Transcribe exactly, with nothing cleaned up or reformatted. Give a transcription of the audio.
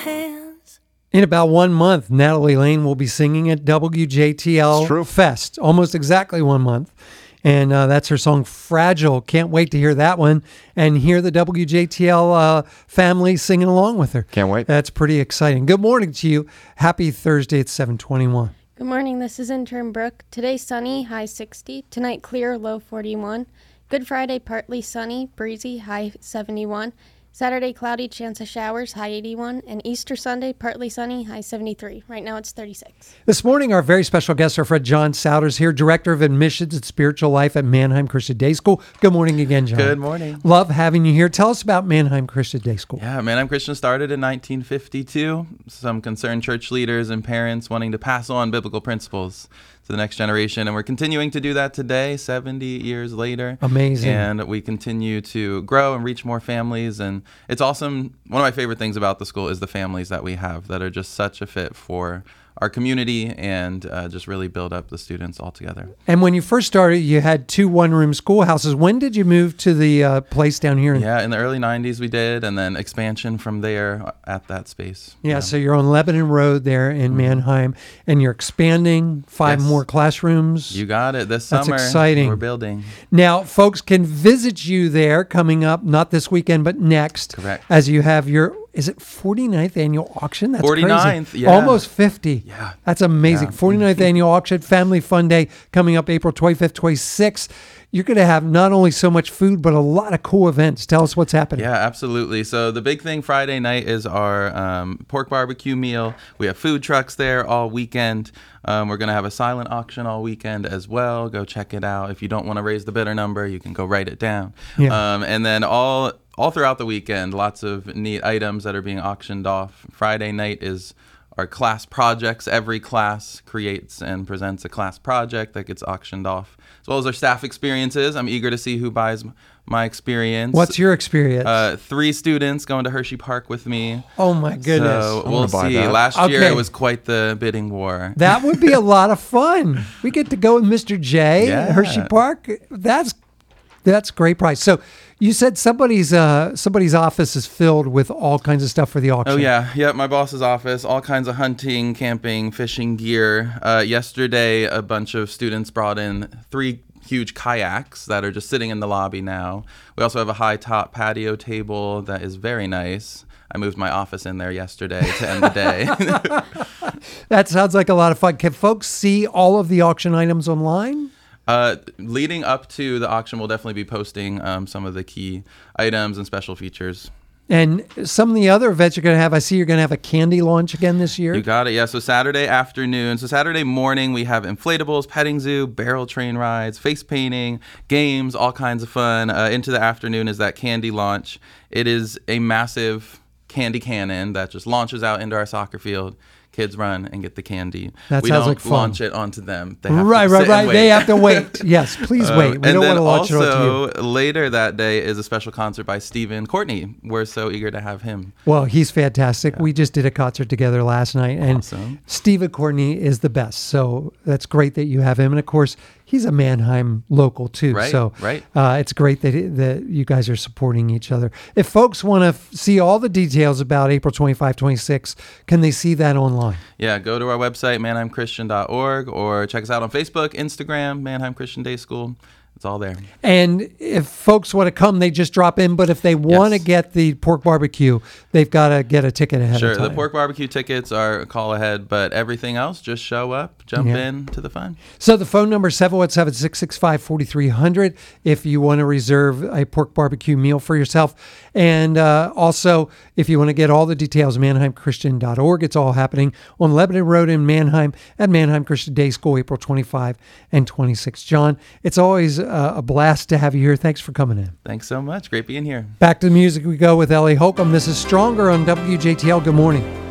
hands. In about one month, Natalie Lane will be singing at W J T L Fest. Almost exactly one month. And uh, that's her song, Fragile. Can't wait to hear that one and hear the W J T L uh, family singing along with her. Can't wait. That's pretty exciting. Good morning to you. Happy Thursday at seven twenty-one. Good morning. This is intern Brooke. Today sunny, high sixty. Tonight clear, low forty-one. Good Friday, partly sunny, breezy, high seventy-one. Saturday cloudy, chance of showers, high eighty-one. And Easter Sunday, partly sunny, high seventy-three. Right now it's thirty-six. This morning, our very special guest, our friend John Souders here, Director of Admissions and Spiritual Life at Manheim Christian Day School. Good morning again, John. Good morning. Love having you here. Tell us about Manheim Christian Day School. Yeah, Manheim Christian started in nineteen fifty-two. Some concerned church leaders and parents wanting to pass on biblical principles to the next generation. And we're continuing to do that today, seventy years later. Amazing. And we continue to grow and reach more families. And it's awesome. One of my favorite things about the school is the families that we have that are just such a fit for our community and uh, just really build up the students all together. And when you first started, you had two one-room schoolhouses. When did you move to the uh, place down here? Yeah, in the early nineties we did, and then expansion from there at that space. Yeah, yeah. So you're on Lebanon Road there in mm-hmm. Manheim, and you're expanding five yes. more classrooms. You got it. This That's summer, exciting. We're building. Now, folks can visit you there coming up, not this weekend, but next. Correct. As you have your... Is it forty-ninth annual auction? That's forty-ninth, crazy. Yeah. Almost fifty. Yeah. That's amazing. Yeah. forty-ninth annual auction, Family Fun Day coming up April twenty-fifth, twenty-sixth. You're going to have not only so much food, but a lot of cool events. Tell us what's happening. Yeah, absolutely. So the big thing Friday night is our um, pork barbecue meal. We have food trucks there all weekend. Um, we're going to have a silent auction all weekend as well. Go check it out. If you don't want to raise the bidder number, you can go write it down. Yeah. Um, and then all... All throughout the weekend, lots of neat items that are being auctioned off. Friday night is our class projects. Every class creates and presents a class project that gets auctioned off, as well as our staff experiences. I'm eager to see who buys my experience. What's your experience? Uh, three students going to Hershey Park with me. Oh, my goodness. So we'll see. That. Last okay. year, it was quite the bidding war. That would be a lot of fun. We get to go with Mister J yeah. at Hershey Park. That's that's a great price. So you said somebody's uh, somebody's office is filled with all kinds of stuff for the auction. Oh, yeah. Yeah, my boss's office, all kinds of hunting, camping, fishing gear. Uh, yesterday, a bunch of students brought in three huge kayaks that are just sitting in the lobby now. We also have a high-top patio table that is very nice. I moved my office in there yesterday to end the day. That sounds like a lot of fun. Can folks see all of the auction items online? Uh, leading up to the auction, we'll definitely be posting um, some of the key items and special features. And some of the other events you're going to have, I see you're going to have a candy launch again this year. You got it, yeah. So Saturday afternoon, so Saturday morning, we have inflatables, petting zoo, barrel train rides, face painting, games, all kinds of fun. Uh, into the afternoon is that candy launch. It is a massive candy cannon that just launches out into our soccer field. Kids run and get the candy. That we sounds don't like fun. launch it onto them. They have right, to right, sit right. and wait. They have to wait. Yes, please um, wait. We don't want to launch also, it onto you. Later that day is a special concert by Stephen Courtney. We're so eager to have him. Well, he's fantastic. Yeah. We just did a concert together last night, and awesome. Stephen Courtney is the best. So that's great that you have him. And of course, he's a Manheim local too. Right, so right. Uh, it's great that that you guys are supporting each other. If folks want to f- see all the details about April twenty-fifth, twenty-sixth, can they see that online? Yeah, go to our website, manheim christian dot org, or check us out on Facebook, Instagram, Manheim Christian Day School. It's all there. And if folks want to come, they just drop in. But if they want to yes. get the pork barbecue, they've got to get a ticket ahead sure, of time. Sure, the pork barbecue tickets are a call ahead, but everything else, just show up, jump yeah. in to the fun. So the phone number is seven one seven, six six five, four three zero zero if you want to reserve a pork barbecue meal for yourself. And uh, also, if you want to get all the details, manheim christian dot org. It's all happening on Lebanon Road in Manheim at Manheim Christian Day School, April twenty-fifth and twenty-sixth. John, it's always uh, a blast to have you here. Thanks for coming in. Thanks so much. Great being here. Back to the music we go with Ellie Holcomb. This is Stronger on W J T L. Good morning.